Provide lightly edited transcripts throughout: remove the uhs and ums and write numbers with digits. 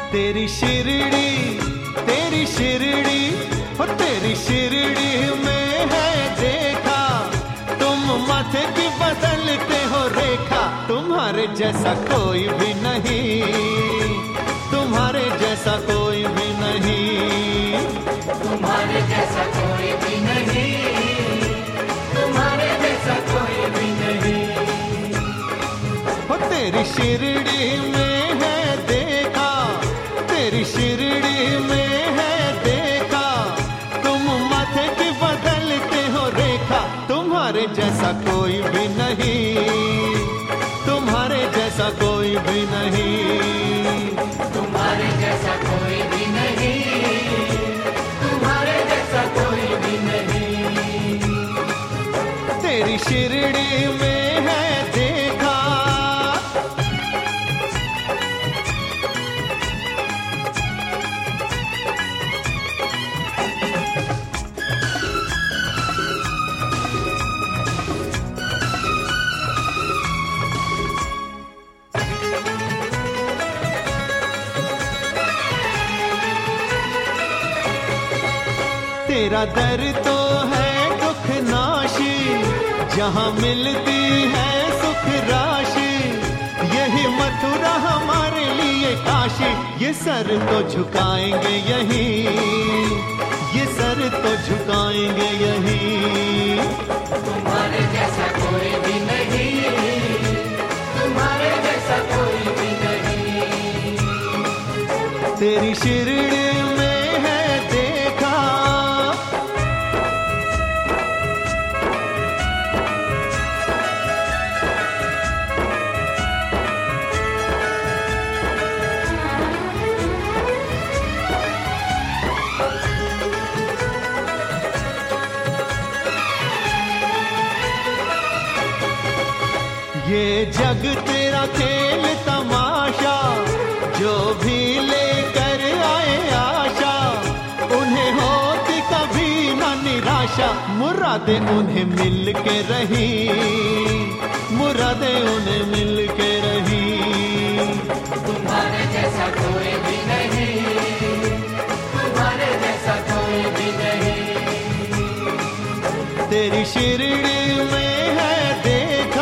तेरी शिरडी, तेरी शिरडी, हो तेरी शिरडी में है देखा, तुम माथे की बदलते हो रेखा। तुम्हारे जैसा कोई भी नहीं, तुम्हारे जैसा कोई भी नहीं, तुम्हारे जैसा कोई भी नहीं, तुम्हारे जैसा कोई भी नहीं। हो तेरी शिरडी में है देखा, तेरी शिरडी में है देखा, तुम माथे की बदलते हो रेखा। तुम्हारे जैसा कोई भी नहीं, तुम्हारे जैसा कोई भी नहीं, तुम्हारे जैसा कोई भी नहीं, तुम्हारे जैसा कोई भी नहीं। तेरी शिरडी में है देखा। तेरा दर तो है दुख नाशी, जहाँ मिलती है सुख राशि, यही मथुरा हमारे लिए काशी। ये सर तो झुकाएंगे यहीं, ये सर तो झुकाएंगे यहीं। तुम्हारे जैसा कोई भी नहीं, तुम्हारे जैसा कोई भी नहीं। तेरी शिरडी में है देखा। ये जग तेरा खेल तमाशा, जो भी लेकर आए आशा, उन्हें होती कभी न निराशा। मुरादें उन्हें मिल के रही, मुरादें उन्हें मिल के रही। तुम्हारे जैसा कोई भी नहीं, तुम्हारे जैसा कोई भी नहीं। तेरी शिरडी में है देखा।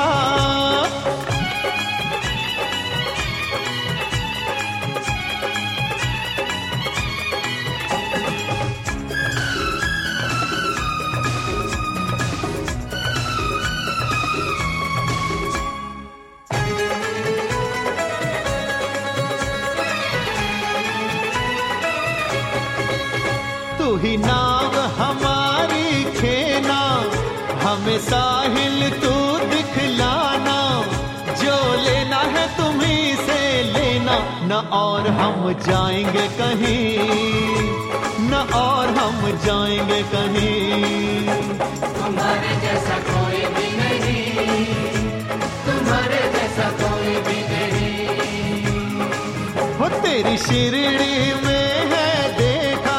तू ही नाव हमारी खेना, हमें साहिल तू दिखलाना। जो लेना है तुम्हीं से लेना, न और हम जाएंगे कहीं, न और हम जाएंगे कहीं। तुम्हारे जैसा कोई भी नहीं, तुम्हारे जैसा कोई भी नहीं। हो तेरी शिरडी में है देखा।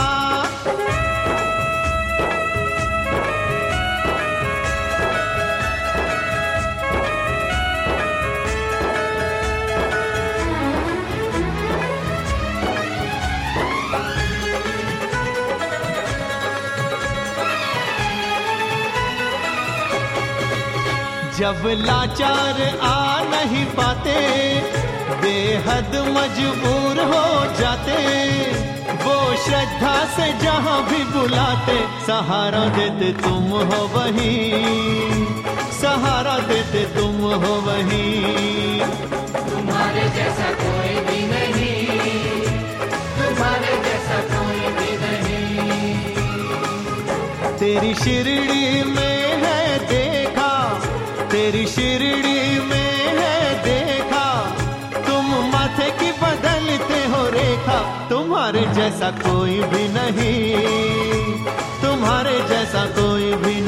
जब लाचार आ नहीं पाते, बेहद मजबूर हो जाते, वो श्रद्धा से जहाँ भी बुलाते, सहारा देते तुम हो वहीं, सहारा देते तुम हो वहीं। तुम्हारे जैसा कोई भी नहीं, तुम्हारे जैसा कोई भी नहीं। तेरी शिरडी में है देखा, तेरी शिरडी में है देखा, तुम माथे की बदलते हो रेखा। तुम्हारे जैसा कोई भी नहीं, तुम्हारे जैसा कोई भी